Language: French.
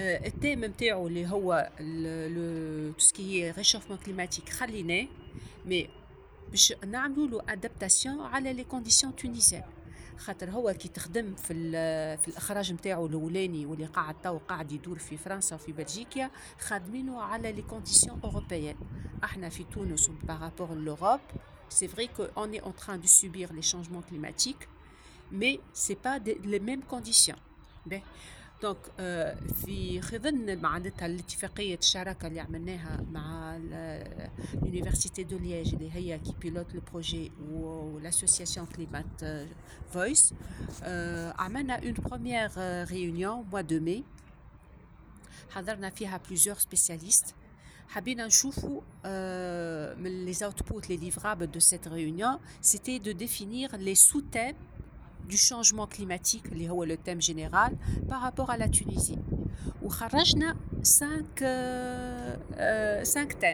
الثيم نتاعو اللي هو tout ce qui est réchauffement climatique خليناه مي باش نعملوا له ادابتاسيون على لي كونديسيون تونيزيان. خاطر هو كي تخدم في الاخراج نتاعو الاولاني واللي قاعد يدور في فرنسا وفي بلجيكا خادمينه على لي كونديسيون اوروبيين. احنا في تونس بارابور لوروب c'est vrai qu'on est en train de subir les changements climatiques mais c'est pas les mêmes conditions. دونك في ضمن معناتها الاتفاقية الشراكة اللي عملناها مع l'université de Liège اللي هي qui pilote le projet و l'association Climate Voice عملنا une première réunion mois de mai حضرنا فيها plusieurs spécialistes. حبينا نشوفوا من les outputs les livrables de cette réunion c'était de définir les sous-thèmes du changement climatique اللي هو le thème général par rapport à la Tunisie. وخرجنا 5 thèmes.